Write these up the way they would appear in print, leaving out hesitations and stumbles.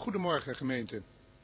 Goedemorgen gemeente.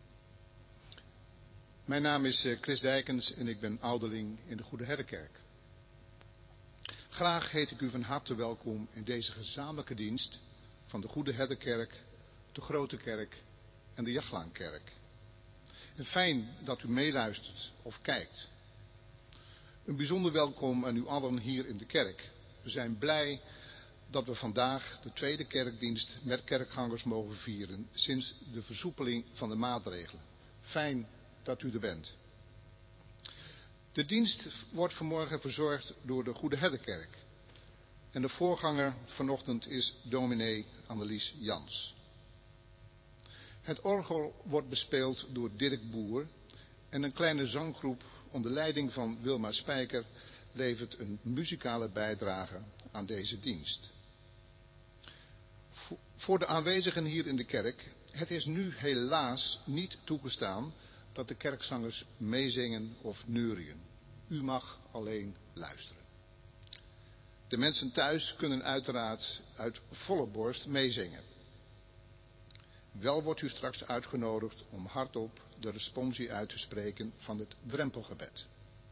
Mijn naam is Chris Dijkens en ik ben ouderling in de Goede Herdenkerk. Graag heet ik u van harte welkom in deze gezamenlijke dienst van de Goede Herdenkerk, de Grote Kerk en de Jaglaankerk. En fijn dat u meeluistert of kijkt. Een bijzonder welkom aan u allen hier in de kerk. We zijn blij dat we vandaag de tweede kerkdienst met kerkgangers mogen vieren sinds de versoepeling van de maatregelen. Fijn dat u er bent. De dienst wordt vanmorgen verzorgd door de Goede Herdenkerk. En de voorganger vanochtend is dominee Annelies Jans. Het orgel wordt bespeeld door Dirk Boer en een kleine zanggroep onder leiding van Wilma Spijker levert een muzikale bijdrage aan deze dienst. Voor de aanwezigen hier in de kerk, het is nu helaas niet toegestaan dat de kerkzangers meezingen of neurien. U mag alleen luisteren. De mensen thuis kunnen uiteraard uit volle borst meezingen. Wel wordt u straks uitgenodigd om hardop de responsie uit te spreken van het drempelgebed.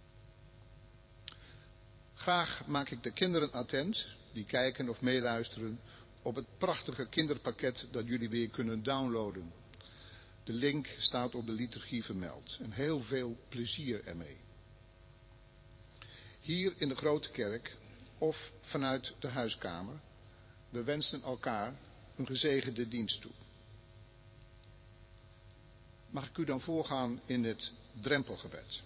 Graag maak ik de kinderen attent, die kijken of meeluisteren, op het prachtige kinderpakket dat jullie weer kunnen downloaden. De link staat op de liturgie vermeld en heel veel plezier ermee. Hier in de Grote Kerk of vanuit de huiskamer, we wensen elkaar een gezegende dienst toe. Mag ik u dan voorgaan in het drempelgebed?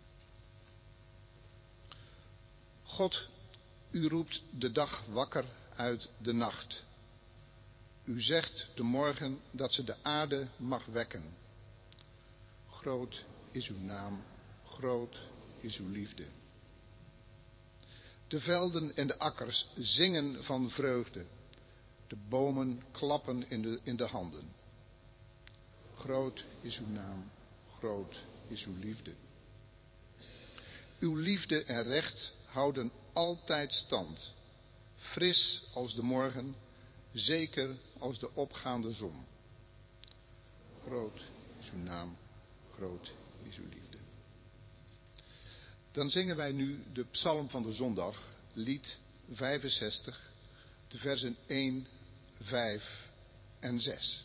God, u roept de dag wakker uit de nacht. U zegt de morgen dat ze de aarde mag wekken. Groot is uw naam, groot is uw liefde. De velden en de akkers zingen van vreugde. De bomen klappen in de handen. Groot is uw naam, groot is uw liefde. Uw liefde en recht houden altijd stand. Fris als de morgen, zeker als de opgaande zon. Groot is uw naam, groot is uw liefde. Dan zingen wij nu de psalm van de zondag, lied 65, de versen 1, 5 en 6.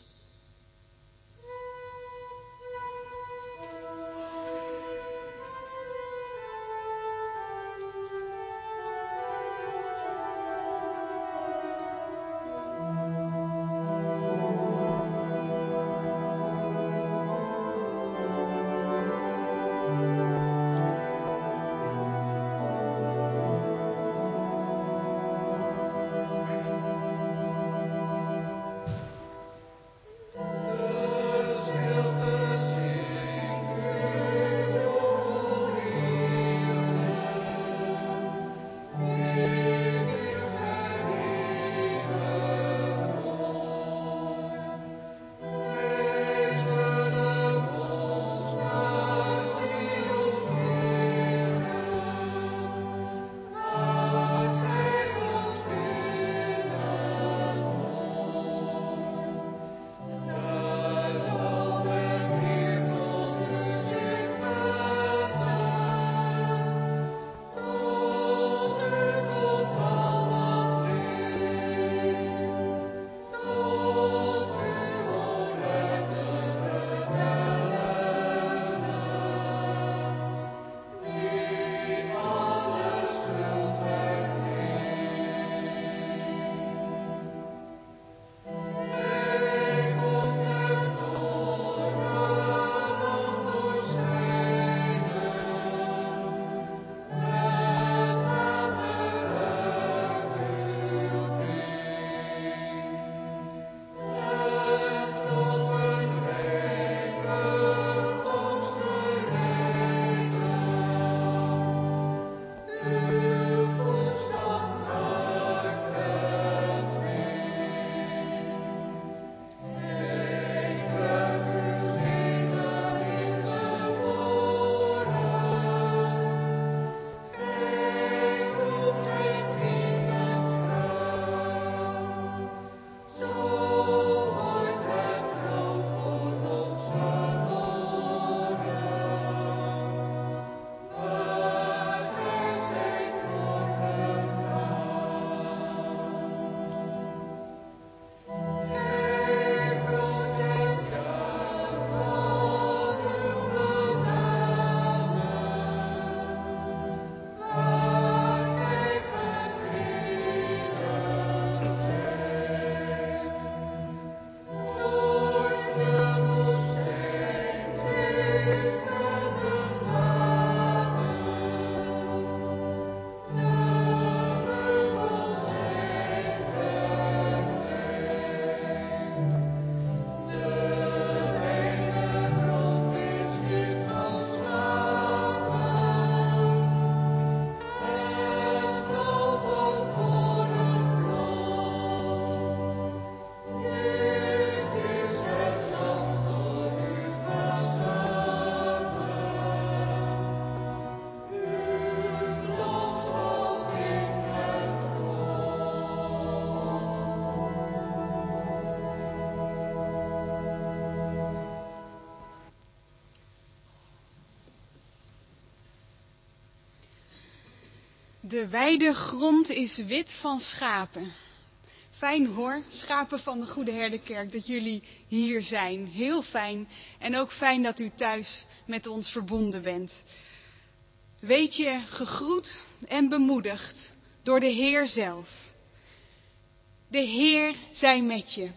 De wijde grond is wit van schapen. Fijn hoor, schapen van de Goede Herderkerk, dat jullie hier zijn. Heel fijn. En ook fijn dat u thuis met ons verbonden bent. Weet je, gegroet en bemoedigd door de Heer zelf. De Heer zij met je.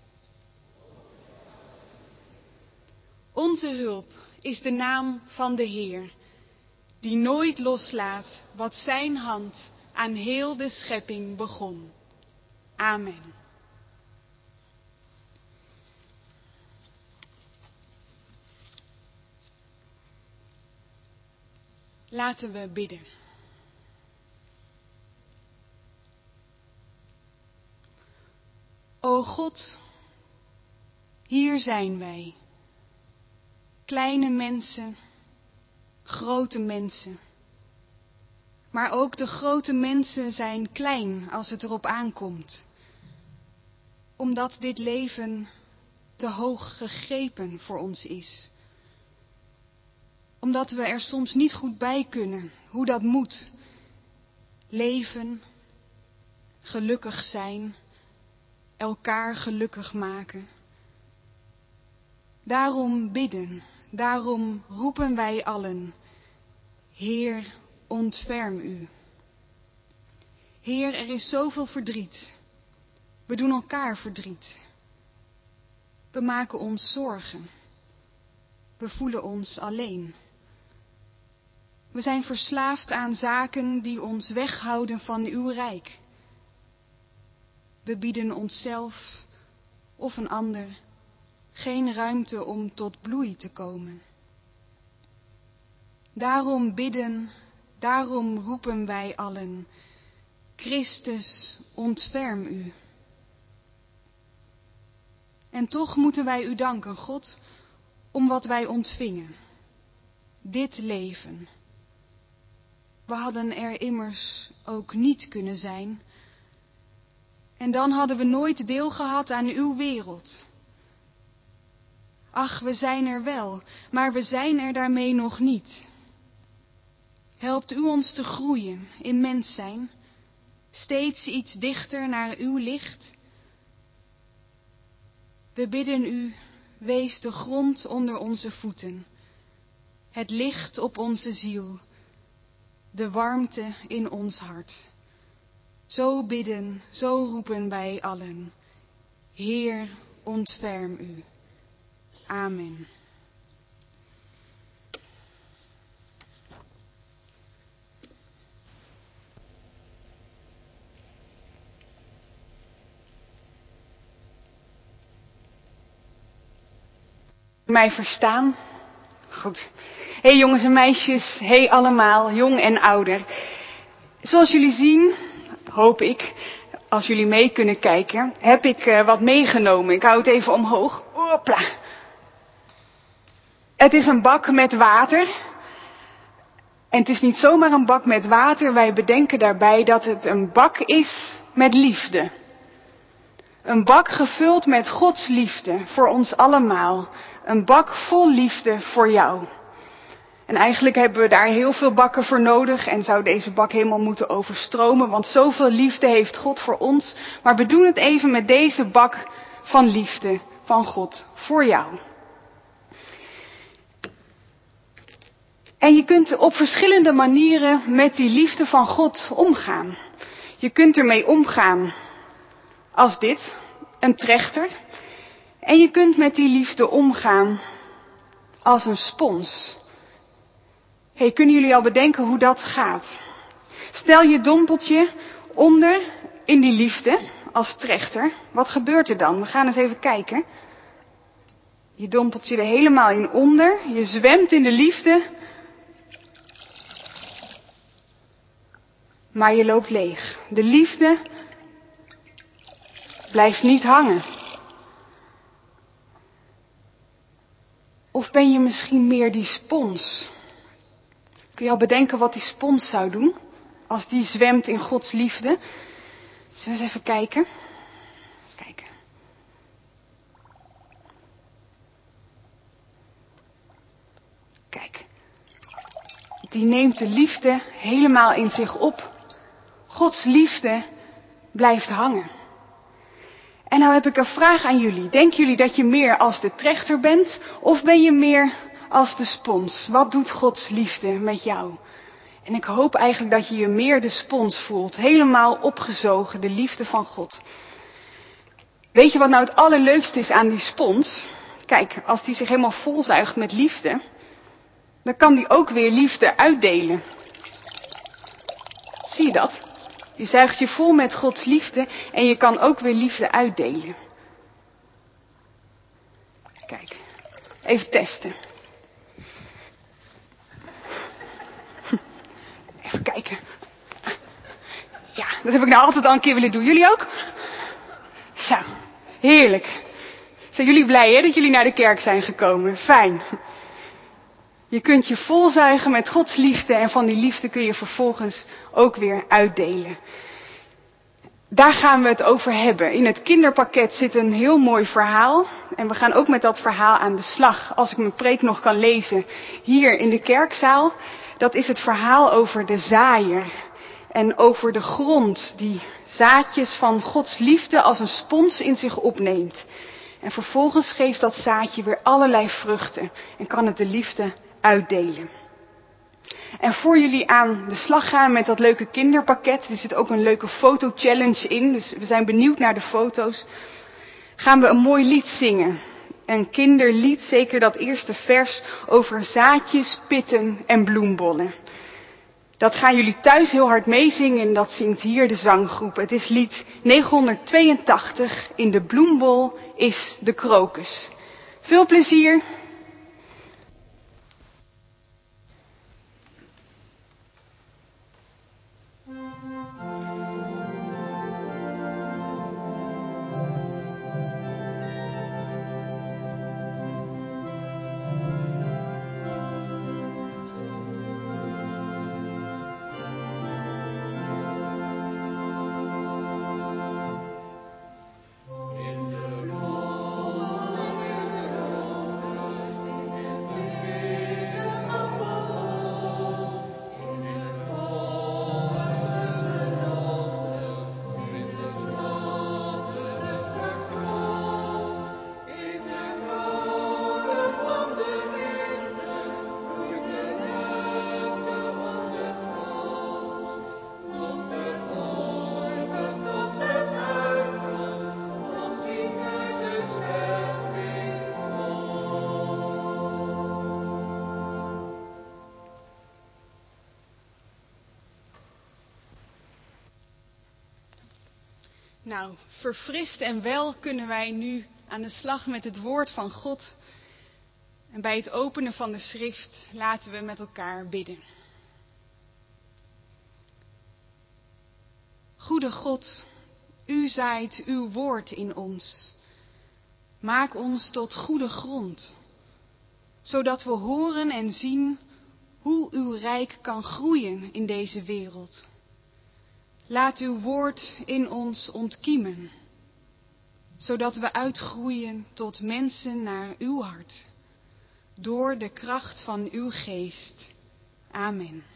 Onze hulp is de naam van de Heer, die nooit loslaat wat zijn hand aan heel de schepping begon. Amen. Laten we bidden. O God, hier zijn wij. Kleine mensen, grote mensen. Maar ook de grote mensen zijn klein als het erop aankomt. Omdat dit leven te hoog gegrepen voor ons is. Omdat we er soms niet goed bij kunnen hoe dat moet. Leven, gelukkig zijn, elkaar gelukkig maken. Daarom bidden, daarom roepen wij allen. Heer, ontferm u. Heer, er is zoveel verdriet. We doen elkaar verdriet. We maken ons zorgen. We voelen ons alleen. We zijn verslaafd aan zaken die ons weghouden van uw rijk. We bieden onszelf of een ander geen ruimte om tot bloei te komen. Daarom bidden, daarom roepen wij allen. Christus, ontferm u. En toch moeten wij u danken, God, om wat wij ontvingen. Dit leven. We hadden er immers ook niet kunnen zijn. En dan hadden we nooit deel gehad aan uw wereld. Ach, we zijn er wel, maar we zijn er daarmee nog niet. Helpt u ons te groeien in mens zijn, steeds iets dichter naar uw licht. We bidden u, wees de grond onder onze voeten, het licht op onze ziel, de warmte in ons hart. Zo bidden, zo roepen wij allen. Heer, ontferm u. Amen. Mij verstaan? Goed. Hey jongens en meisjes, hey allemaal, jong en ouder. Zoals jullie zien, hoop ik, als jullie mee kunnen kijken, heb ik wat meegenomen. Ik hou het even omhoog. Hopla. Het is een bak met water. En het is niet zomaar een bak met water. Wij bedenken daarbij dat het een bak is met liefde. Een bak gevuld met Gods liefde voor ons allemaal. Een bak vol liefde voor jou. En eigenlijk hebben we daar heel veel bakken voor nodig en zou deze bak helemaal moeten overstromen, want zoveel liefde heeft God voor ons. Maar we doen het even met deze bak van liefde van God voor jou. En je kunt op verschillende manieren met die liefde van God omgaan. Je kunt ermee omgaan als dit, een trechter. En je kunt met die liefde omgaan als een spons. Hey, kunnen jullie al bedenken hoe dat gaat? Stel je dompeltje onder in die liefde als trechter. Wat gebeurt er dan? We gaan eens even kijken. Je dompelt je er helemaal in onder. Je zwemt in de liefde. Maar je loopt leeg. De liefde blijft niet hangen. Of ben je misschien meer die spons? Kun je al bedenken wat die spons zou doen? Als die zwemt in Gods liefde. Zullen we eens even kijken? Kijken. Kijk. Die neemt de liefde helemaal in zich op. Gods liefde blijft hangen. En nou heb ik een vraag aan jullie. Denken jullie dat je meer als de trechter bent of ben je meer als de spons? Wat doet Gods liefde met jou? En ik hoop eigenlijk dat je je meer de spons voelt. Helemaal opgezogen, de liefde van God. Weet je wat nou het allerleukste is aan die spons? Kijk, als die zich helemaal volzuigt met liefde, dan kan die ook weer liefde uitdelen. Zie je dat? Je zuigt je vol met Gods liefde en je kan ook weer liefde uitdelen. Kijk, even testen. Even kijken. Ja, dat heb ik nou altijd al een keer willen doen. Jullie ook? Zo, heerlijk. Zijn jullie blij hè, dat jullie naar de kerk zijn gekomen? Fijn. Je kunt je volzuigen met Gods liefde en van die liefde kun je vervolgens ook weer uitdelen. Daar gaan we het over hebben. In het kinderpakket zit een heel mooi verhaal. En we gaan ook met dat verhaal aan de slag. Als ik mijn preek nog kan lezen hier in de kerkzaal. Dat is het verhaal over de zaaier. En over de grond die zaadjes van Gods liefde als een spons in zich opneemt. En vervolgens geeft dat zaadje weer allerlei vruchten. En kan het de liefde uitdelen. En voor jullie aan de slag gaan met dat leuke kinderpakket. Er zit ook een leuke foto-challenge in. Dus we zijn benieuwd naar de foto's. Gaan we een mooi lied zingen. Een kinderlied, zeker dat eerste vers over zaadjes, pitten en bloembollen. Dat gaan jullie thuis heel hard meezingen en dat zingt hier de zanggroep. Het is lied 982. In de bloembol is de krokus. Veel plezier. Nou, verfrist en wel kunnen wij nu aan de slag met het woord van God. En bij het openen van de schrift laten we met elkaar bidden. Goede God, u zaait uw woord in ons. Maak ons tot goede grond, zodat we horen en zien hoe uw rijk kan groeien in deze wereld. Laat uw woord in ons ontkiemen, zodat we uitgroeien tot mensen naar uw hart, door de kracht van uw geest. Amen.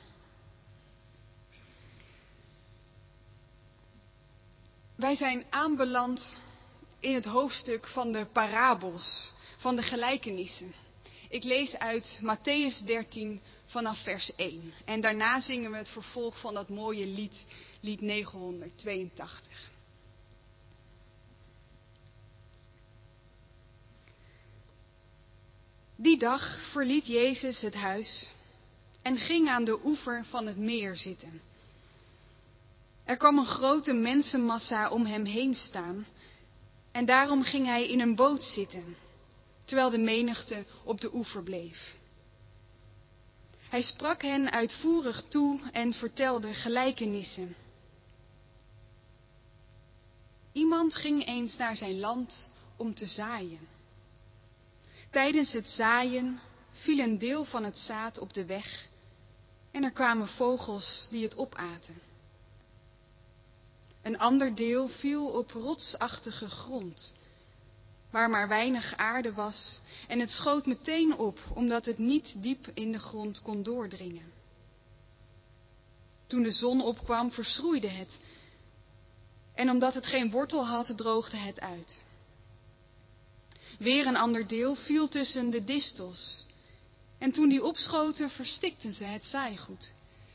Wij zijn aanbeland in het hoofdstuk van de parabels, van de gelijkenissen. Ik lees uit Mattheüs 13 vanaf vers 1. En daarna zingen we het vervolg van dat mooie lied, lied 982. Die dag verliet Jezus het huis en ging aan de oever van het meer zitten. Er kwam een grote mensenmassa om hem heen staan en daarom ging hij in een boot zitten, terwijl de menigte op de oever bleef. Hij sprak hen uitvoerig toe en vertelde gelijkenissen. Iemand ging eens naar zijn land om te zaaien. Tijdens het zaaien viel een deel van het zaad op de weg en er kwamen vogels die het opaten. Een ander deel viel op rotsachtige grond, waar maar weinig aarde was, en het schoot meteen op, omdat het niet diep in de grond kon doordringen. Toen de zon opkwam, verschroeide het. En omdat het geen wortel had, droogde het uit. Weer een ander deel viel tussen de distels. En toen die opschoten, verstikten ze het zaaigoed.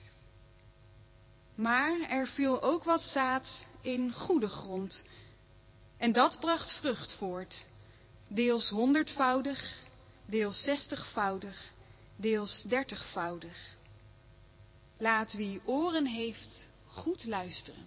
Maar er viel ook wat zaad in goede grond. En dat bracht vrucht voort. Deels 100-voudig, deels 60-voudig, deels 30-voudig. Laat wie oren heeft goed luisteren.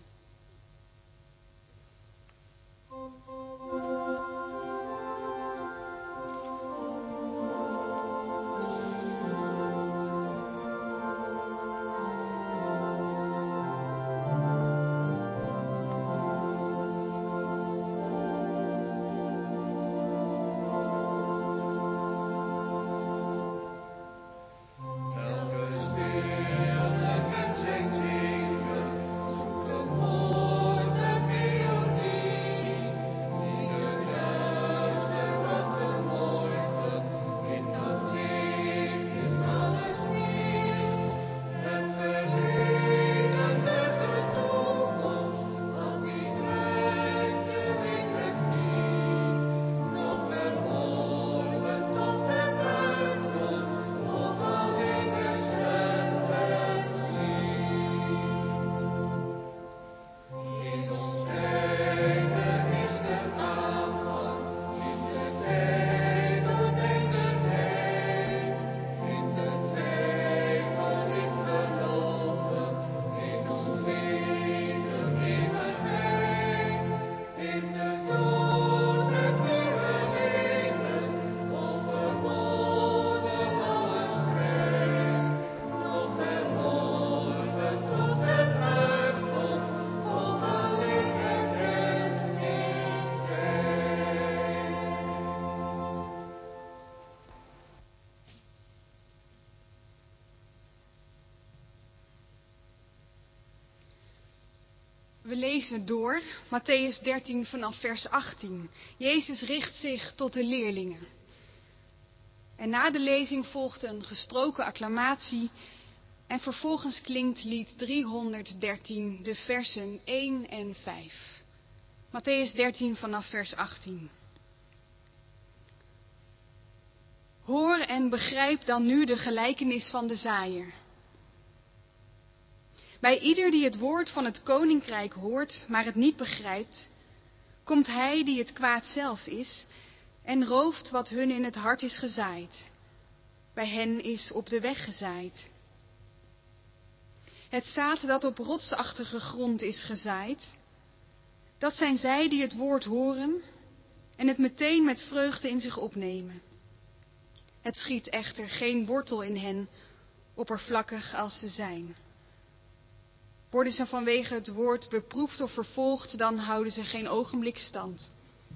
We lezen door Mattheüs 13 vanaf vers 18. Jezus richt zich tot de leerlingen. En na de lezing volgt een gesproken acclamatie en vervolgens klinkt lied 313, de versen 1 en 5. Mattheüs 13 vanaf vers 18. Hoor en begrijp dan nu de gelijkenis van de zaaier. Bij ieder die het woord van het koninkrijk hoort, maar het niet begrijpt, komt hij die het kwaad zelf is en rooft wat hun in het hart is gezaaid. Bij hen is op de weg gezaaid. Het zaad dat op rotsachtige grond is gezaaid, dat zijn zij die het woord horen en het meteen met vreugde in zich opnemen. Het schiet echter geen wortel in hen, oppervlakkig als ze zijn. Worden ze vanwege het woord beproefd of vervolgd, dan houden ze geen ogenblik stand.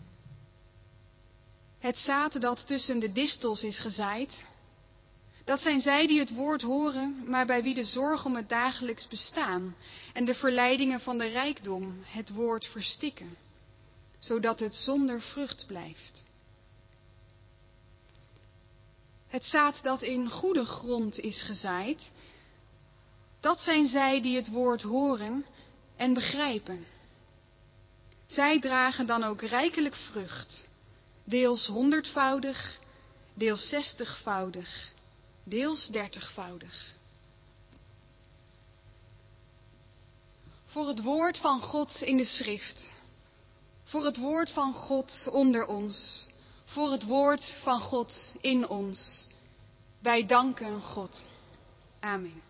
Het zaad dat tussen de distels is gezaaid, dat zijn zij die het woord horen, maar bij wie de zorg om het dagelijks bestaan en de verleidingen van de rijkdom het woord verstikken, zodat het zonder vrucht blijft. Het zaad dat in goede grond is gezaaid, dat zijn zij die het woord horen en begrijpen. Zij dragen dan ook rijkelijk vrucht, deels 100-voudig, deels 60-voudig, deels 30-voudig. Voor het woord van God in de schrift, voor het woord van God onder ons, voor het woord van God in ons. Wij danken God. Amen.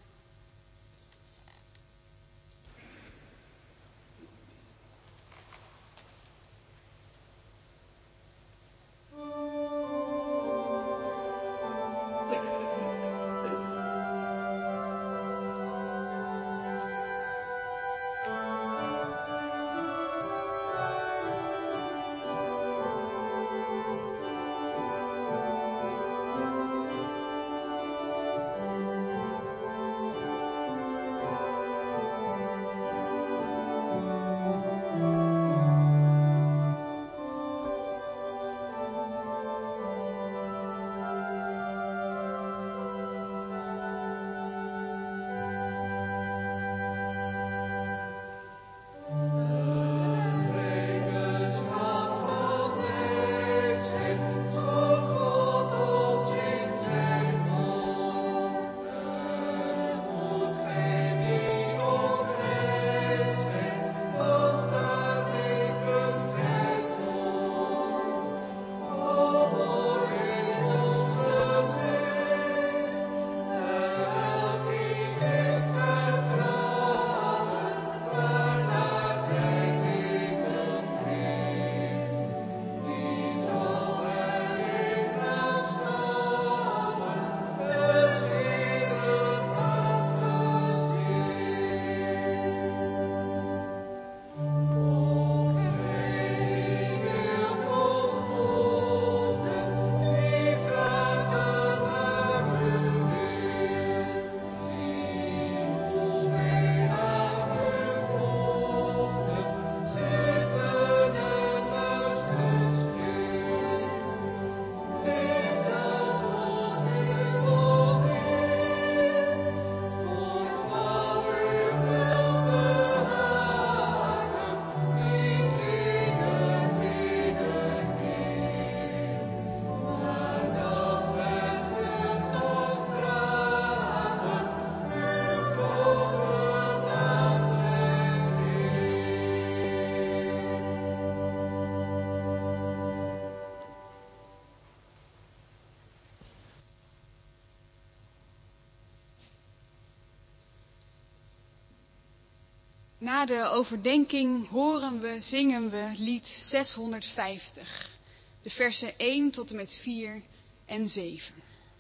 Na de overdenking zingen we lied 650. De versen 1 tot en met 4 en 7.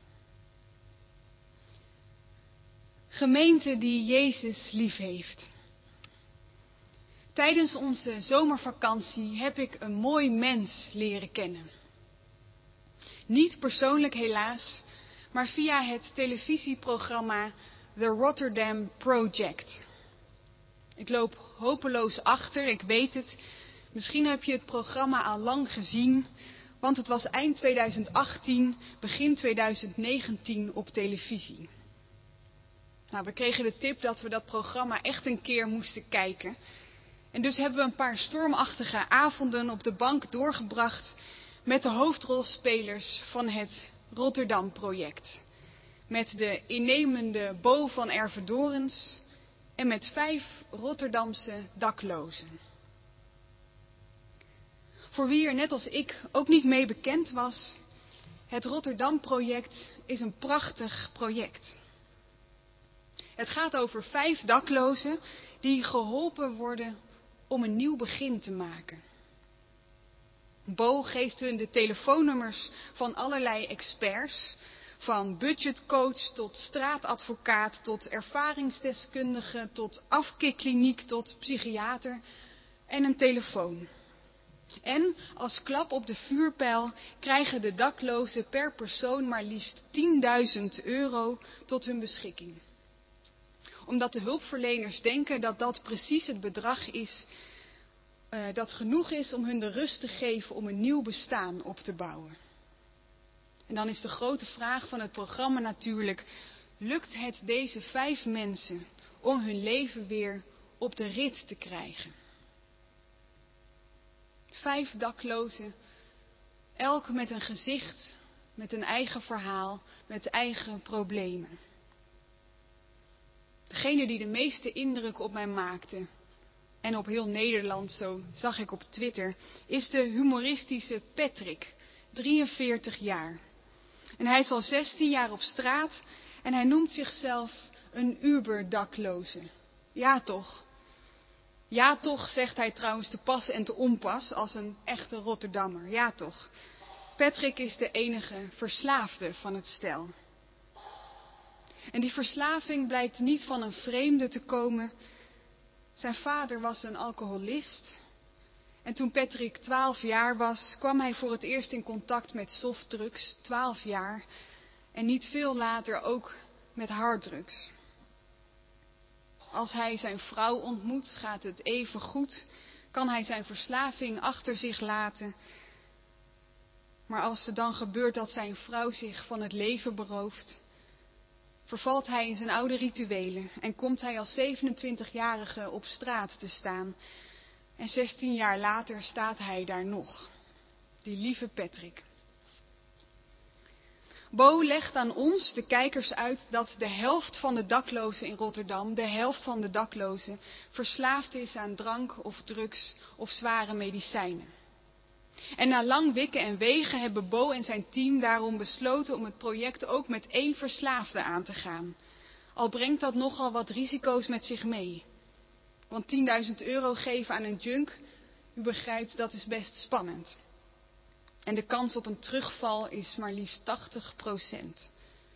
Gemeente die Jezus lief heeft. Tijdens onze zomervakantie heb ik een mooi mens leren kennen. Niet persoonlijk helaas, maar via het televisieprogramma The Rotterdam Project. Ik loop hopeloos achter, ik weet het. Misschien heb je het programma al lang gezien, want het was eind 2018, begin 2019 op televisie. Nou, we kregen de tip dat we dat programma echt een keer moesten kijken. En dus hebben we een paar stormachtige avonden op de bank doorgebracht met de hoofdrolspelers van het Rotterdam-project. Met de innemende Bo van Ervedorens en met 5 Rotterdamse daklozen. Voor wie er net als ik ook niet mee bekend was, het Rotterdam-project is een prachtig project. Het gaat over 5 daklozen die geholpen worden om een nieuw begin te maken. Bo geeft hun de telefoonnummers van allerlei experts, van budgetcoach tot straatadvocaat, tot ervaringsdeskundige, tot afkikkliniek, tot psychiater en een telefoon. En als klap op de vuurpijl krijgen de daklozen per persoon maar liefst €10.000 tot hun beschikking. Omdat de hulpverleners denken dat dat precies het bedrag is dat genoeg is om hun de rust te geven om een nieuw bestaan op te bouwen. En dan is de grote vraag van het programma natuurlijk, lukt het deze 5 mensen om hun leven weer op de rit te krijgen? 5 daklozen, elk met een gezicht, met een eigen verhaal, met eigen problemen. Degene die de meeste indruk op mij maakte, en op heel Nederland, zo zag ik op Twitter, is de humoristische Patrick, 43 jaar. En hij is al 16 jaar op straat en hij noemt zichzelf een Uber-dakloze. Ja toch. Ja toch, zegt hij trouwens te pas en te onpas als een echte Rotterdammer. Ja toch. Patrick is de enige verslaafde van het stel. En die verslaving blijkt niet van een vreemde te komen. Zijn vader was een alcoholist. En toen Patrick 12 jaar was, kwam hij voor het eerst in contact met softdrugs, 12 jaar. En niet veel later ook met harddrugs. Als hij zijn vrouw ontmoet, gaat het even goed. Kan hij zijn verslaving achter zich laten. Maar als het dan gebeurt dat zijn vrouw zich van het leven berooft, vervalt hij in zijn oude rituelen en komt hij als 27-jarige op straat te staan. En 16 jaar later staat hij daar nog. Die lieve Patrick. Bo legt aan ons, de kijkers, uit dat de helft van de daklozen in Rotterdam, de helft van de daklozen, verslaafd is aan drank of drugs of zware medicijnen. En na lang wikken en wegen hebben Bo en zijn team daarom besloten om het project ook met 1 verslaafde aan te gaan. Al brengt dat nogal wat risico's met zich mee. Want €10.000 geven aan een junk, u begrijpt, dat is best spannend. En de kans op een terugval is maar liefst 80%.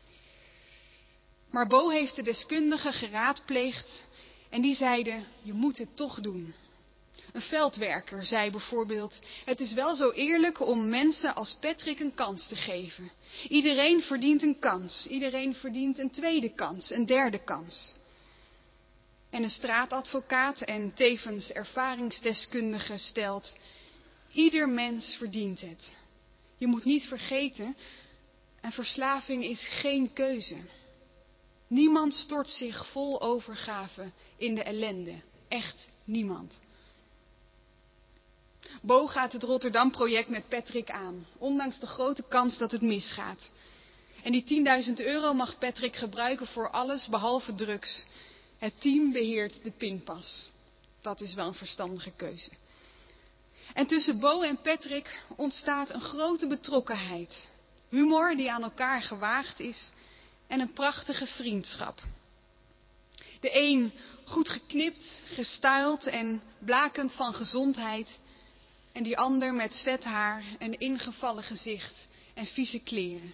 Maar Bo heeft de deskundigen geraadpleegd en die zeiden, je moet het toch doen. Een veldwerker zei bijvoorbeeld, het is wel zo eerlijk om mensen als Patrick een kans te geven. Iedereen verdient een kans, iedereen verdient een tweede kans, een derde kans. En een straatadvocaat en tevens ervaringsdeskundige stelt, ieder mens verdient het. Je moet niet vergeten, een verslaving is geen keuze. Niemand stort zich vol overgave in de ellende. Echt niemand. Bo gaat het Rotterdam-project met Patrick aan, ondanks de grote kans dat het misgaat. En die €10.000 mag Patrick gebruiken voor alles behalve drugs. Het team beheert de pinpas. Dat is wel een verstandige keuze. En tussen Bo en Patrick ontstaat een grote betrokkenheid. Humor die aan elkaar gewaagd is en een prachtige vriendschap. De een goed geknipt, gestyled en blakend van gezondheid. En die ander met vet haar, een ingevallen gezicht en vieze kleren.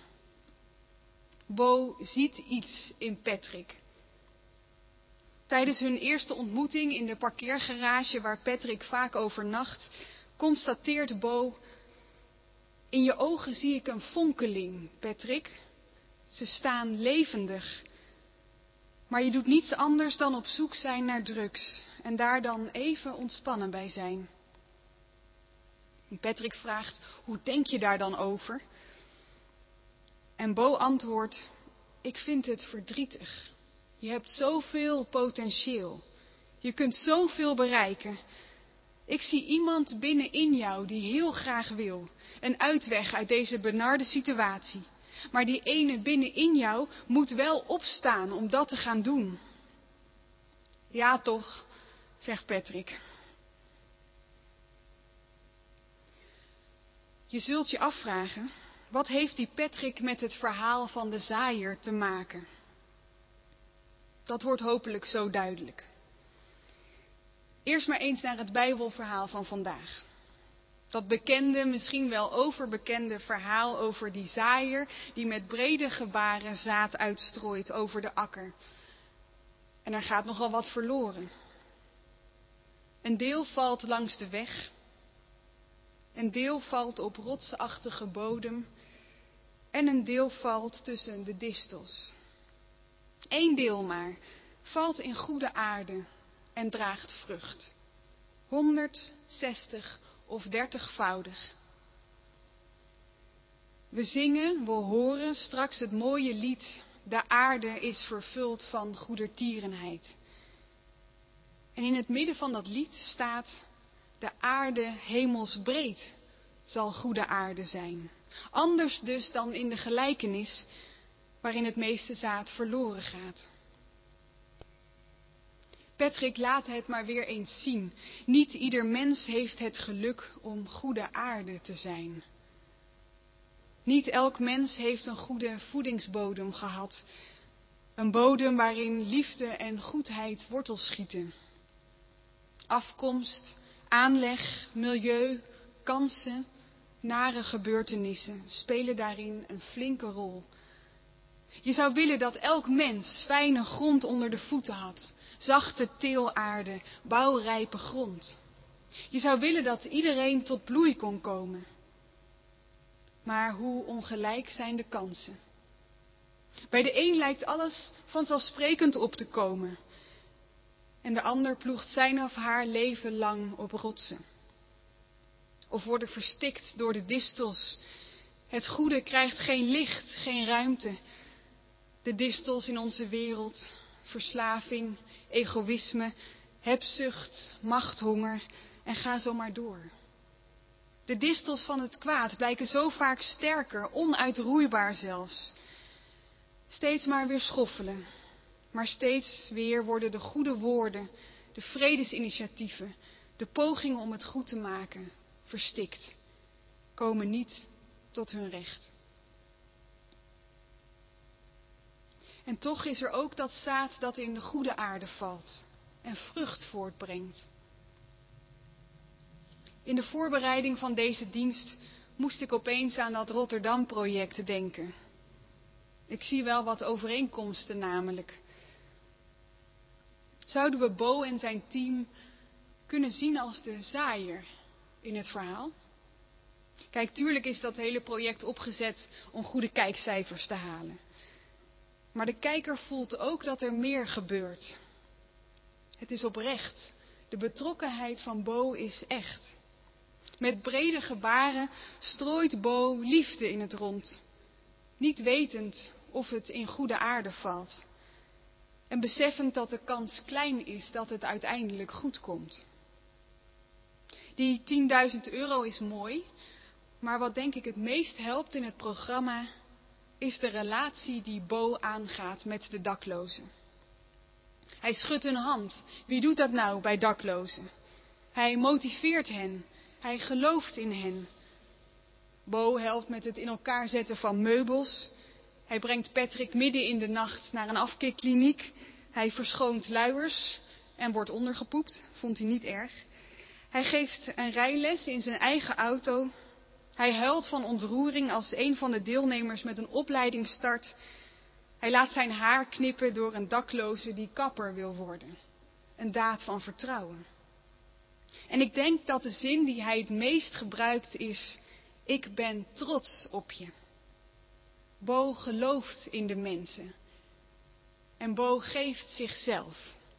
Bo ziet iets in Patrick. Tijdens hun eerste ontmoeting in de parkeergarage waar Patrick vaak overnacht, constateert Bo: in je ogen zie ik een fonkeling, Patrick. Ze staan levendig. Maar je doet niets anders dan op zoek zijn naar drugs en daar dan even ontspannen bij zijn. En Patrick vraagt: hoe denk je daar dan over? En Bo antwoordt: ik vind het verdrietig. Je hebt zoveel potentieel. Je kunt zoveel bereiken. Ik zie iemand binnenin jou die heel graag wil. Een uitweg uit deze benarde situatie. Maar die ene binnenin jou moet wel opstaan om dat te gaan doen. Ja toch, zegt Patrick. Je zult je afvragen, wat heeft die Patrick met het verhaal van de zaaier te maken? Dat wordt hopelijk zo duidelijk. Eerst maar eens naar het Bijbelverhaal van vandaag. Dat bekende, misschien wel overbekende verhaal over die zaaier die met brede gebaren zaad uitstrooit over de akker. En er gaat nogal wat verloren. Een deel valt langs de weg. Een deel valt op rotsachtige bodem. En een deel valt tussen de distels. 1 deel maar valt in goede aarde en draagt vrucht. 160 of 30-voudig. We zingen, we horen straks het mooie lied. De aarde is vervuld van goedertierenheid. En in het midden van dat lied staat: de aarde hemelsbreed zal goede aarde zijn. Anders dus dan in de gelijkenis waarin het meeste zaad verloren gaat. Patrick laat het maar weer eens zien. Niet ieder mens heeft het geluk om goede aarde te zijn. Niet elk mens heeft een goede voedingsbodem gehad. Een bodem waarin liefde en goedheid wortels schieten. Afkomst, aanleg, milieu, kansen, nare gebeurtenissen spelen daarin een flinke rol. Je zou willen dat elk mens fijne grond onder de voeten had. Zachte teelaarde, bouwrijpe grond. Je zou willen dat iedereen tot bloei kon komen. Maar hoe ongelijk zijn de kansen. Bij de een lijkt alles vanzelfsprekend op te komen. En de ander ploegt zijn of haar leven lang op rotsen. Of worden verstikt door de distels. Het goede krijgt geen licht, geen ruimte. De distels in onze wereld, verslaving, egoïsme, hebzucht, machthonger en ga zo maar door. De distels van het kwaad blijken zo vaak sterker, onuitroeibaar zelfs. Steeds maar weer schoffelen, maar steeds weer worden de goede woorden, de vredesinitiatieven, de pogingen om het goed te maken, verstikt, komen niet tot hun recht. En toch is er ook dat zaad dat in de goede aarde valt en vrucht voortbrengt. In de voorbereiding van deze dienst moest ik opeens aan dat Rotterdam-project denken. Ik zie wel wat overeenkomsten namelijk. Zouden we Bo en zijn team kunnen zien als de zaaier in het verhaal? Kijk, tuurlijk is dat hele project opgezet om goede kijkcijfers te halen. Maar de kijker voelt ook dat er meer gebeurt. Het is oprecht. De betrokkenheid van Bo is echt. Met brede gebaren strooit Bo liefde in het rond. Niet wetend of het in goede aarde valt. En beseffend dat de kans klein is dat het uiteindelijk goed komt. Die €10.000 is mooi. Maar wat denk ik het meest helpt in het programma is de relatie die Bo aangaat met de daklozen. Hij schudt hun hand. Wie doet dat nou bij daklozen? Hij motiveert hen. Hij gelooft in hen. Bo helpt met het in elkaar zetten van meubels. Hij brengt Patrick midden in de nacht naar een afkeerkliniek. Hij verschoont luiers en wordt ondergepoept, vond hij niet erg. Hij geeft een rijles in zijn eigen auto. Hij huilt van ontroering als een van de deelnemers met een opleiding start. Hij laat zijn haar knippen door een dakloze die kapper wil worden. Een daad van vertrouwen. En ik denk dat de zin die hij het meest gebruikt is: ik ben trots op je. Bo gelooft in de mensen. En Bo geeft zichzelf.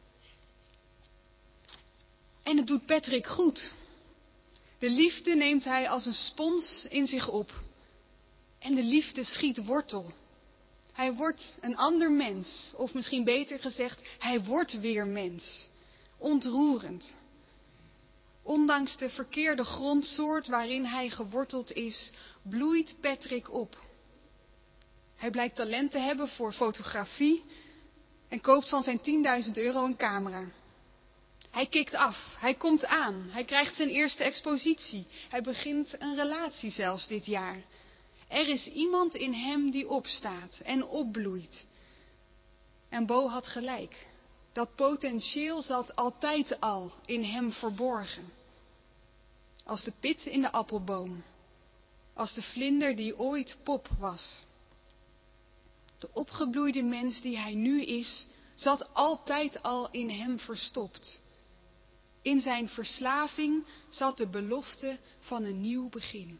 En het doet Patrick goed. De liefde neemt hij als een spons in zich op. En de liefde schiet wortel. Hij wordt een ander mens. Of misschien beter gezegd, hij wordt weer mens. Ontroerend. Ondanks de verkeerde grondsoort waarin hij geworteld is, bloeit Patrick op. Hij blijkt talent te hebben voor fotografie en koopt van zijn 10.000 euro een camera. Hij kikt af, hij komt aan, hij krijgt zijn eerste expositie. Hij begint een relatie zelfs dit jaar. Er is iemand in hem die opstaat en opbloeit. En Bo had gelijk. Dat potentieel zat altijd al in hem verborgen. Als de pit in de appelboom. Als de vlinder die ooit pop was. De opgebloeide mens die hij nu is, zat altijd al in hem verstopt. In zijn verslaving zat de belofte van een nieuw begin.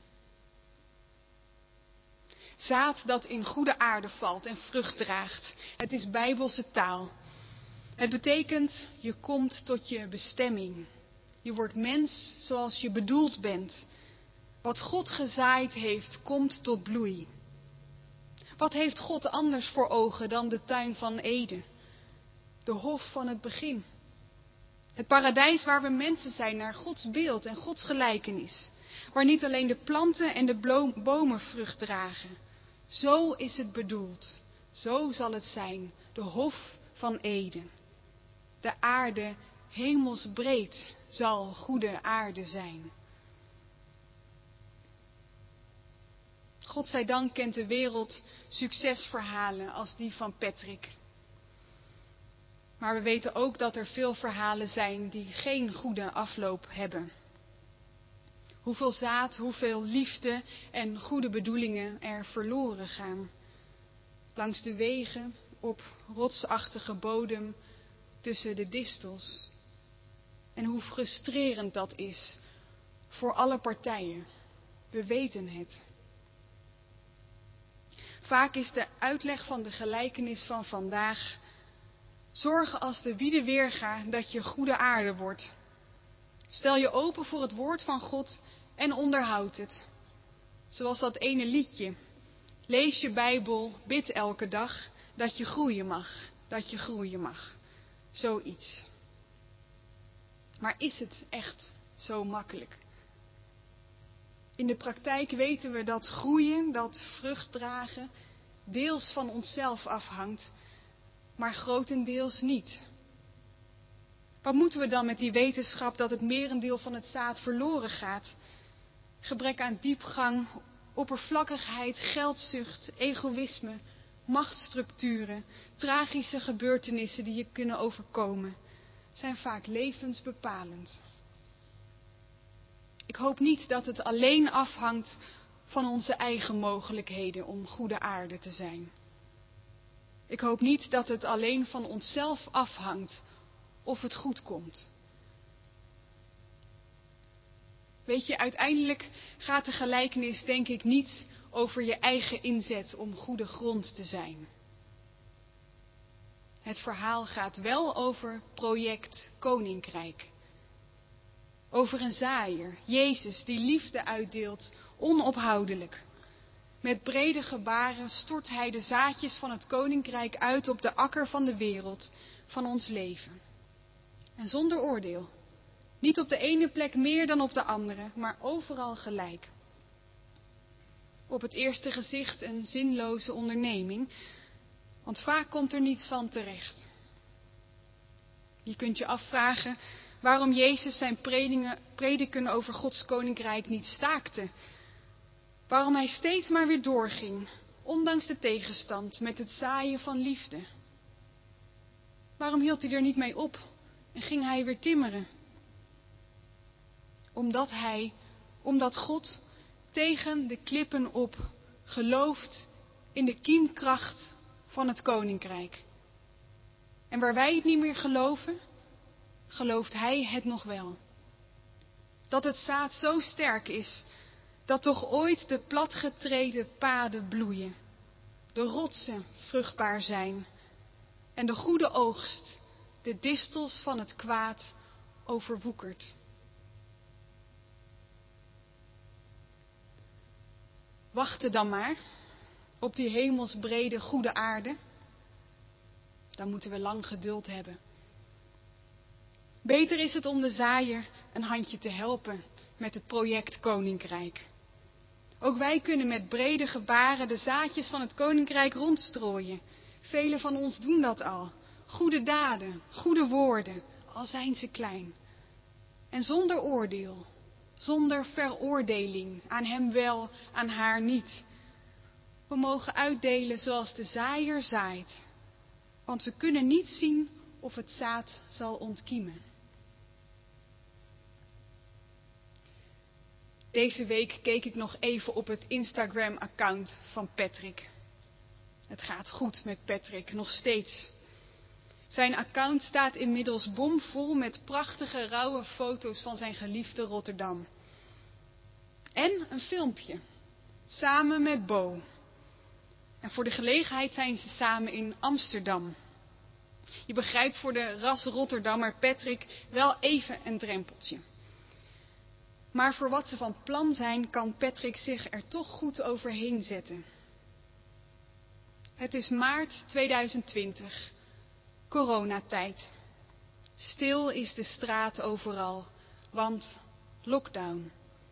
Zaad dat in goede aarde valt en vrucht draagt. Het is Bijbelse taal. Het betekent, je komt tot je bestemming. Je wordt mens zoals je bedoeld bent. Wat God gezaaid heeft, komt tot bloei. Wat heeft God anders voor ogen dan de tuin van Eden? De hof van het begin. Het paradijs waar we mensen zijn naar Gods beeld en Gods gelijkenis. Waar niet alleen de planten en de bomen vrucht dragen. Zo is het bedoeld. Zo zal het zijn. De hof van Eden. De aarde hemelsbreed zal goede aarde zijn. Godzijdank kent de wereld succesverhalen als die van Patrick. Maar we weten ook dat er veel verhalen zijn die geen goede afloop hebben. Hoeveel zaad, hoeveel liefde en goede bedoelingen er verloren gaan. Langs de wegen, op rotsachtige bodem, tussen de distels. En hoe frustrerend dat is voor alle partijen. We weten het. Vaak is de uitleg van de gelijkenis van vandaag: zorg als de wiede weerga dat je goede aarde wordt. Stel je open voor het woord van God en onderhoud het. Zoals dat ene liedje. Lees je Bijbel, bid elke dag, dat je groeien mag, dat je groeien mag. Zoiets. Maar is het echt zo makkelijk? In de praktijk weten we dat groeien, dat vrucht dragen, deels van onszelf afhangt, maar grotendeels niet. Wat moeten we dan met die wetenschap dat het merendeel van het zaad verloren gaat? Gebrek aan diepgang, oppervlakkigheid, geldzucht, egoïsme, machtsstructuren, tragische gebeurtenissen die je kunnen overkomen, zijn vaak levensbepalend. Ik hoop niet dat het alleen afhangt van onze eigen mogelijkheden om goede aarde te zijn. Ik hoop niet dat het alleen van onszelf afhangt of het goed komt. Weet je, uiteindelijk gaat de gelijkenis denk ik niet over je eigen inzet om goede grond te zijn. Het verhaal gaat wel over project Koninkrijk. Over een zaaier, Jezus, die liefde uitdeelt, onophoudelijk. Met brede gebaren stort hij de zaadjes van het Koninkrijk uit op de akker van de wereld, van ons leven. En zonder oordeel. Niet op de ene plek meer dan op de andere, maar overal gelijk. Op het eerste gezicht een zinloze onderneming, want vaak komt er niets van terecht. Je kunt je afvragen waarom Jezus zijn prediken over Gods Koninkrijk niet staakte. Waarom hij steeds maar weer doorging, ondanks de tegenstand, met het zaaien van liefde. Waarom hield hij er niet mee op en ging hij weer timmeren? Omdat God tegen de klippen op gelooft in de kiemkracht van het koninkrijk. En waar wij het niet meer geloven, gelooft hij het nog wel. Dat het zaad zo sterk is, dat toch ooit de platgetreden paden bloeien, de rotsen vruchtbaar zijn en de goede oogst de distels van het kwaad overwoekert. Wachten dan maar op die hemelsbrede goede aarde. Dan moeten we lang geduld hebben. Beter is het om de zaaier een handje te helpen met het project Koninkrijk. Ook wij kunnen met brede gebaren de zaadjes van het Koninkrijk rondstrooien. Velen van ons doen dat al. Goede daden, goede woorden, al zijn ze klein. En zonder oordeel, zonder veroordeling, aan hem wel, aan haar niet. We mogen uitdelen zoals de zaaier zaait. Want we kunnen niet zien of het zaad zal ontkiemen. Deze week keek ik nog even op het Instagram-account van Patrick. Het gaat goed met Patrick, nog steeds. Zijn account staat inmiddels bomvol met prachtige rauwe foto's van zijn geliefde Rotterdam. En een filmpje, samen met Bo. En voor de gelegenheid zijn ze samen in Amsterdam. Je begrijpt voor de ras Rotterdammer Patrick wel even een drempeltje. Maar voor wat ze van plan zijn, kan Patrick zich er toch goed overheen zetten. Het is maart 2020, coronatijd. Stil is de straat overal, want lockdown.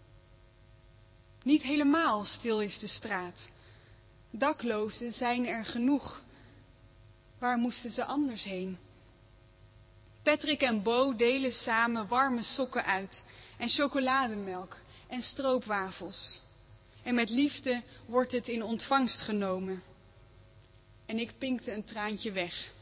Niet helemaal stil is de straat. Daklozen zijn er genoeg. Waar moesten ze anders heen? Patrick en Bo delen samen warme sokken uit en chocolademelk en stroopwafels. En met liefde wordt het in ontvangst genomen. En ik pinkte een traantje weg.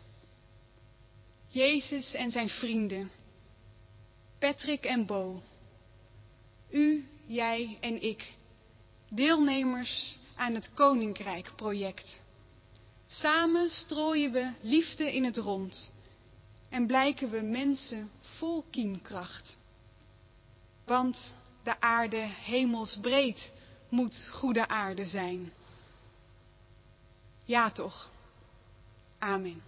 Jezus en zijn vrienden. Patrick en Bo. U, jij en ik. Deelnemers aan het Koninkrijk-project. Samen strooien we liefde in het rond. En blijken we mensen vol kiemkracht. Want de aarde hemelsbreed moet goede aarde zijn. Ja toch. Amen.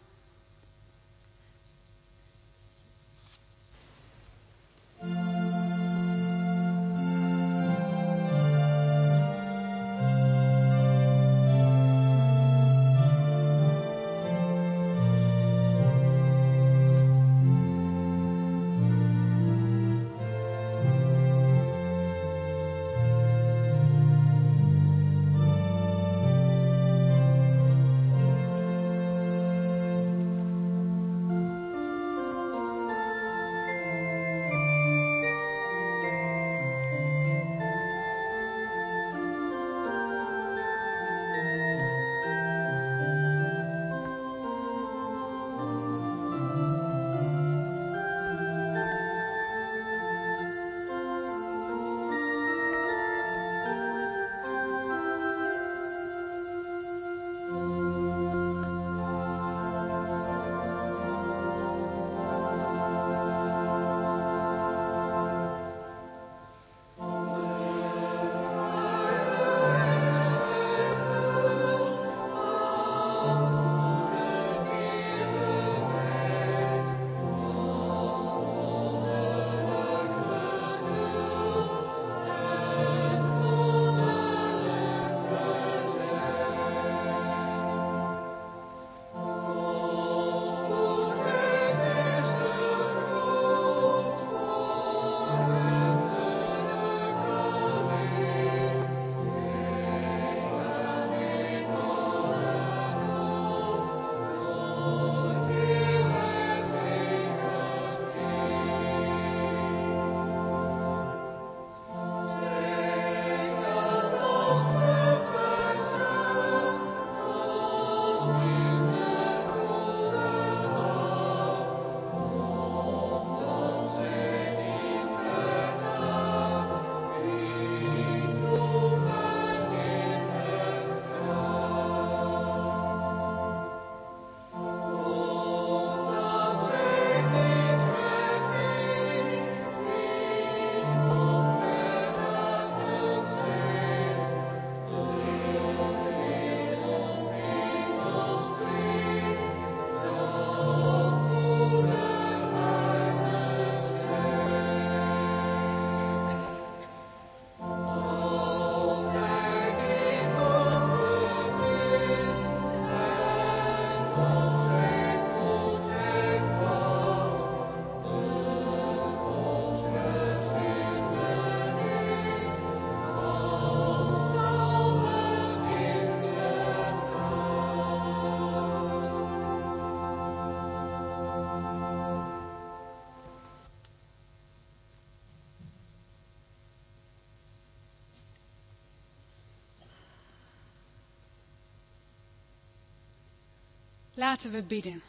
Laten we bidden.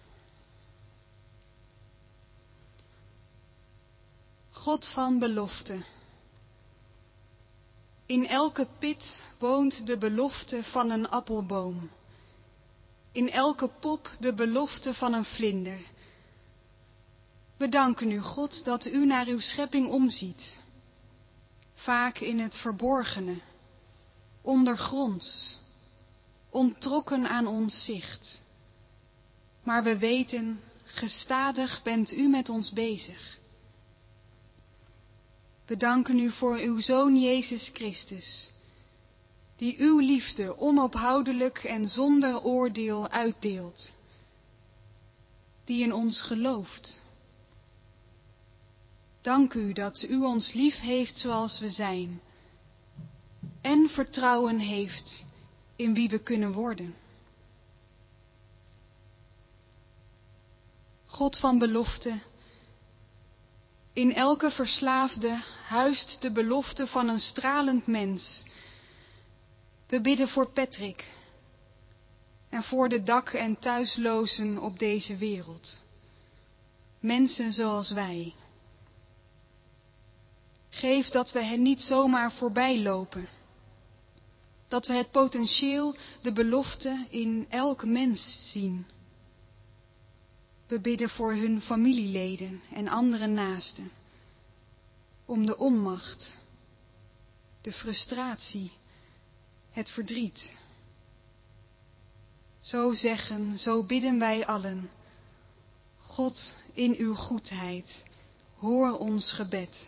God van belofte. In elke pit woont de belofte van een appelboom. In elke pop de belofte van een vlinder. We danken u, God, dat u naar uw schepping omziet. Vaak in het verborgene, ondergronds, onttrokken aan ons zicht. Maar we weten, gestadig bent u met ons bezig. We danken u voor uw Zoon Jezus Christus, die uw liefde onophoudelijk en zonder oordeel uitdeelt, die in ons gelooft. Dank u dat u ons lief heeft zoals we zijn en vertrouwen heeft in wie we kunnen worden. God van belofte, in elke verslaafde huist de belofte van een stralend mens. We bidden voor Patrick en voor de dak- en thuislozen op deze wereld. Mensen zoals wij. Geef dat we hen niet zomaar voorbij lopen. Dat we het potentieel, de belofte in elk mens zien. We bidden voor hun familieleden en andere naasten. Om de onmacht, de frustratie, het verdriet. Zo zeggen, zo bidden wij allen. God, in uw goedheid, hoor ons gebed.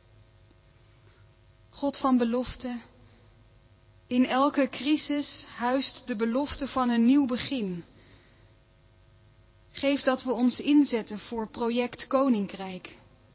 God van belofte, in elke crisis huist de belofte van een nieuw begin. Geef dat we ons inzetten voor project Koninkrijk.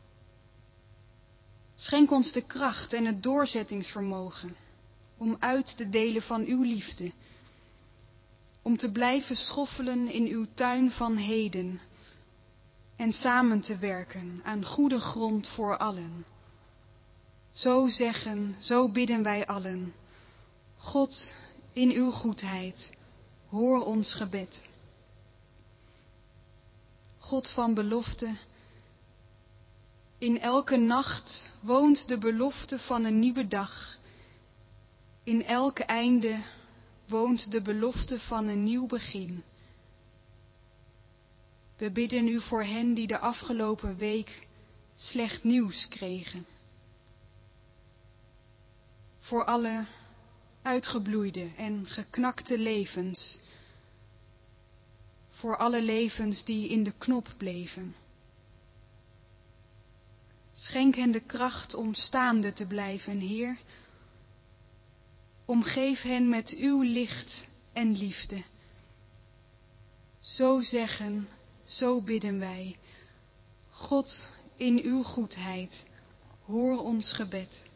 Schenk ons de kracht en het doorzettingsvermogen om uit te delen van uw liefde. Om te blijven schoffelen in uw tuin van heden en samen te werken aan goede grond voor allen. Zo zeggen, zo bidden wij allen. God, in uw goedheid, hoor ons gebed. God van belofte, in elke nacht woont de belofte van een nieuwe dag. In elke einde woont de belofte van een nieuw begin. We bidden u voor hen die de afgelopen week slecht nieuws kregen. Voor alle uitgebloeide en geknakte levens. Voor alle levens die in de knop bleven. Schenk hen de kracht om staande te blijven, Heer. Omgeef hen met uw licht en liefde. Zo zeggen, zo bidden wij. God, in uw goedheid, hoor ons gebed.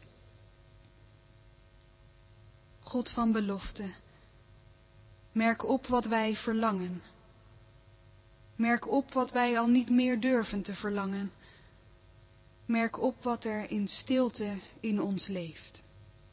God van belofte, merk op wat wij verlangen. Merk op wat wij al niet meer durven te verlangen. Merk op wat er in stilte in ons leeft.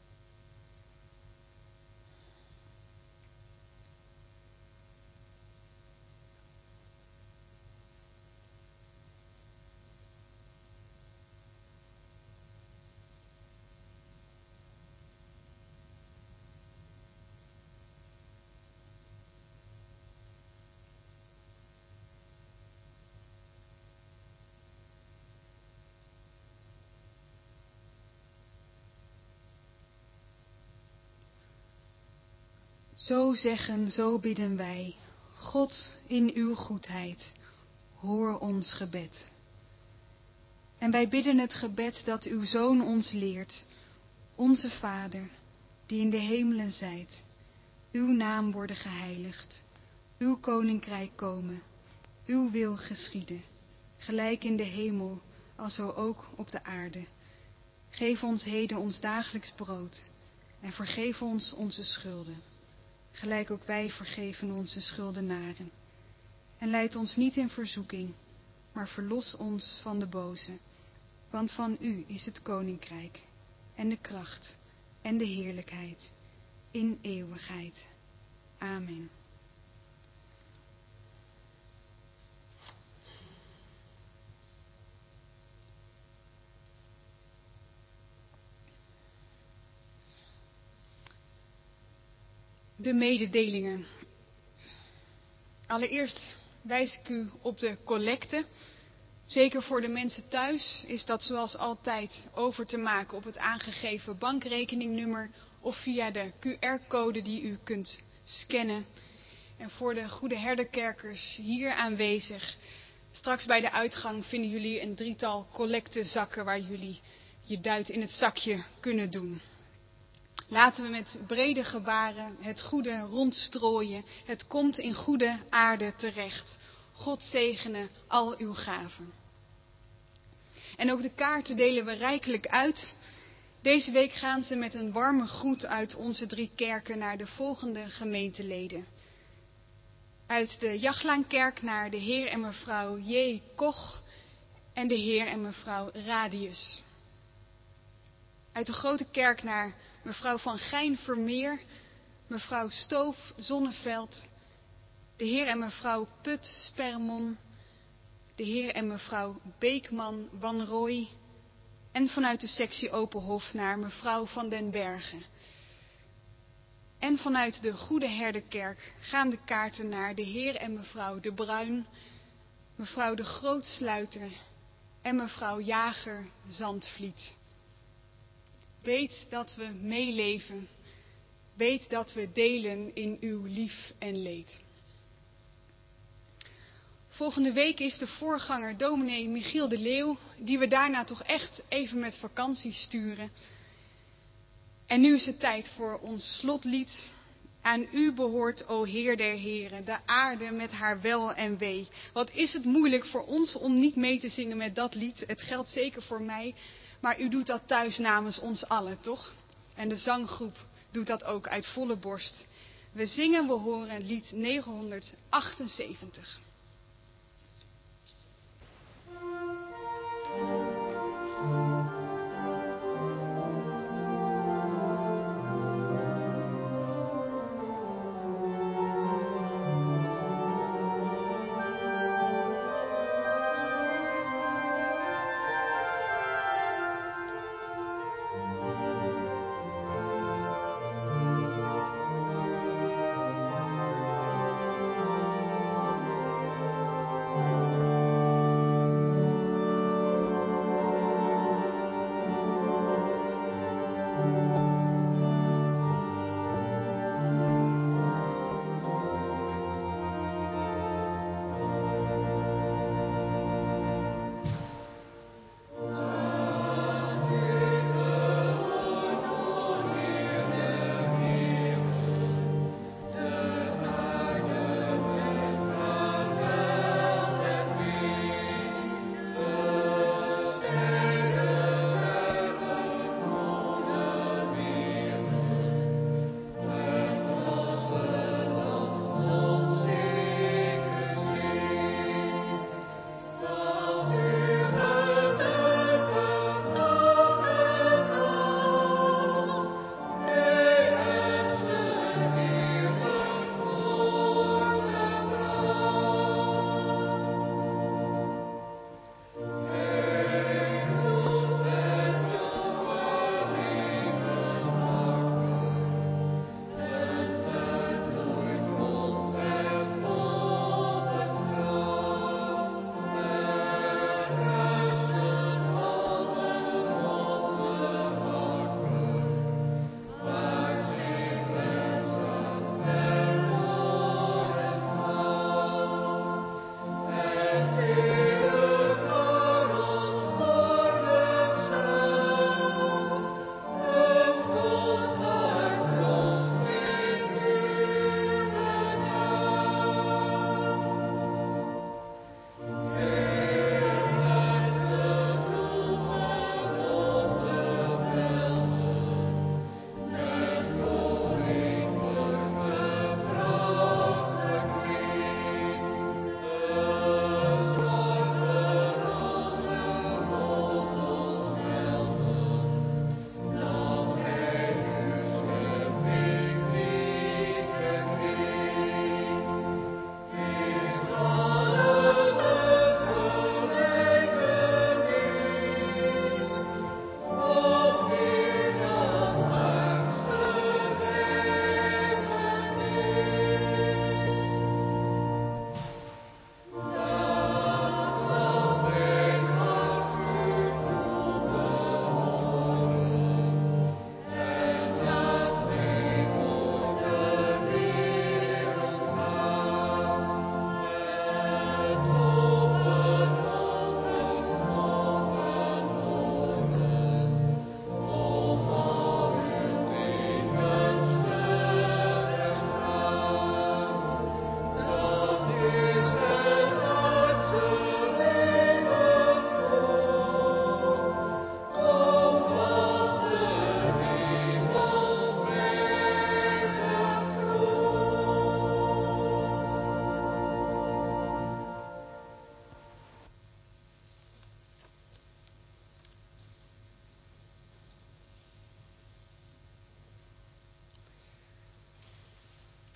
Zo zeggen, zo bidden wij. God, in uw goedheid, hoor ons gebed. En wij bidden het gebed dat uw Zoon ons leert. Onze Vader, die in de hemelen zijt. Uw naam worden geheiligd. Uw koninkrijk komen. Uw wil geschieden. Gelijk in de hemel, alzo ook op de aarde. Geef ons heden ons dagelijks brood. En vergeef ons onze schulden. Gelijk ook wij vergeven onze schuldenaren. En leid ons niet in verzoeking, maar verlos ons van de boze. Want van u is het koninkrijk, en de kracht, en de heerlijkheid, in eeuwigheid. Amen. de mededelingen. Allereerst wijs ik u op de collecte. Zeker voor de mensen thuis is dat zoals altijd over te maken op het aangegeven bankrekeningnummer of via de QR-code die u kunt scannen. En voor de Goede Herderkerkers hier aanwezig, straks bij de uitgang vinden jullie een 3-tal collectezakken waar jullie je duit in het zakje kunnen doen. Laten we met brede gebaren het goede rondstrooien. Het komt in goede aarde terecht. God zegene al uw gaven. En ook de kaarten delen we rijkelijk uit. Deze week gaan ze met een warme groet uit onze 3 kerken naar de volgende gemeenteleden. Uit de Jaglaankerk naar de heer en mevrouw J. Koch en de heer en mevrouw Radius. Uit de Grote Kerk naar mevrouw Van Gijn Vermeer, mevrouw Stoof Zonneveld, de heer en mevrouw Put Spermon, de heer en mevrouw Beekman Van Rooij en vanuit de sectie Openhof naar mevrouw Van den Bergen. En vanuit de Goede Herderkerk gaan de kaarten naar de heer en mevrouw De Bruin, mevrouw De Grootsluiter en mevrouw Jager Zandvliet. Weet dat we meeleven. Weet dat we delen in uw lief en leed. Volgende week is de voorganger dominee Michiel de Leeuw, die we daarna toch echt even met vakantie sturen. En nu is het tijd voor ons slotlied. Aan u behoort, o Heer der Heren, de aarde met haar wel en wee. Wat is het moeilijk voor ons om niet mee te zingen met dat lied. Het geldt zeker voor mij. Maar u doet dat thuis namens ons allen, toch? En de zanggroep doet dat ook uit volle borst. We zingen, we horen lied 978.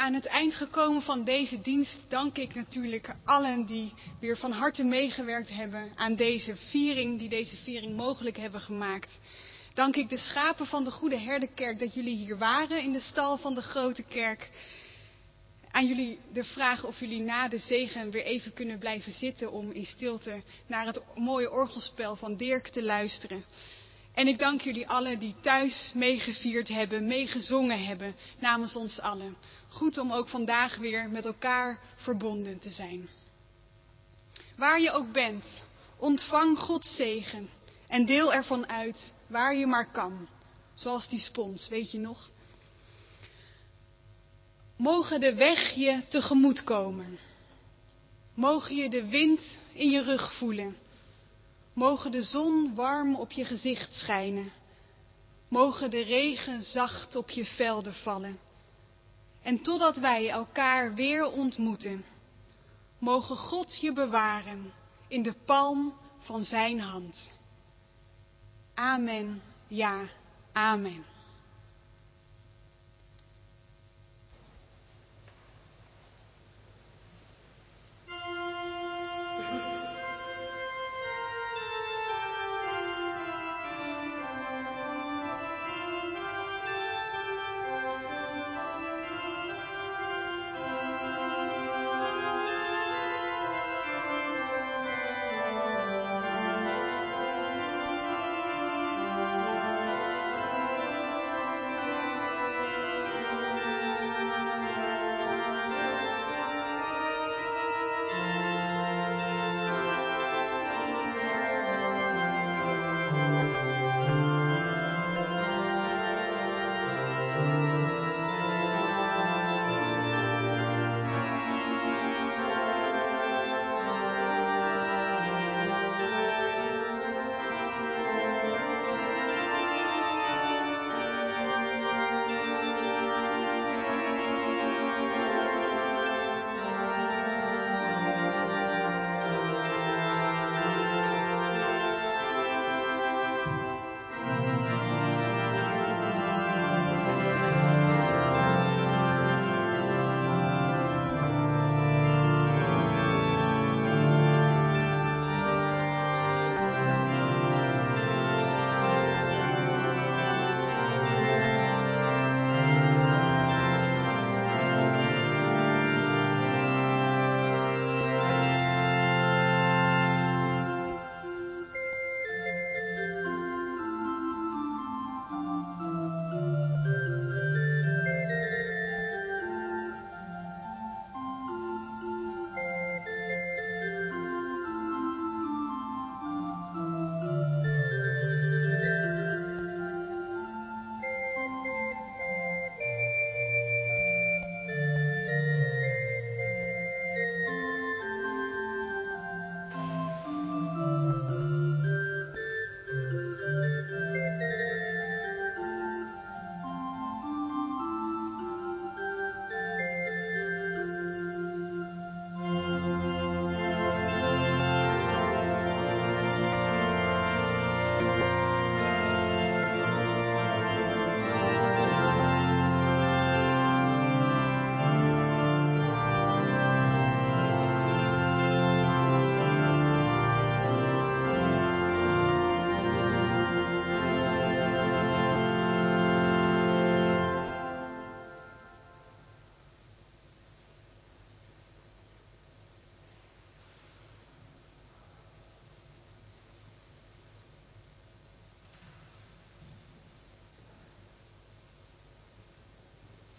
Aan het eind gekomen van deze dienst dank ik natuurlijk allen die weer van harte meegewerkt hebben aan deze viering, die deze viering mogelijk hebben gemaakt. Dank ik de schapen van de Goede Herderkerk dat jullie hier waren in de stal van de Grote Kerk. Aan jullie de vraag of jullie na de zegen weer even kunnen blijven zitten om in stilte naar het mooie orgelspel van Dirk te luisteren. En ik dank jullie allen die thuis meegevierd hebben, meegezongen hebben namens ons allen. Goed om ook vandaag weer met elkaar verbonden te zijn. Waar je ook bent, ontvang Gods zegen en deel ervan uit waar je maar kan. Zoals die spons, weet je nog? Mogen de weg je tegemoet komen. Mogen je de wind in je rug voelen. Mogen de zon warm op je gezicht schijnen. Mogen de regen zacht op je velden vallen. En totdat wij elkaar weer ontmoeten, mogen God je bewaren in de palm van zijn hand. Amen, ja, amen.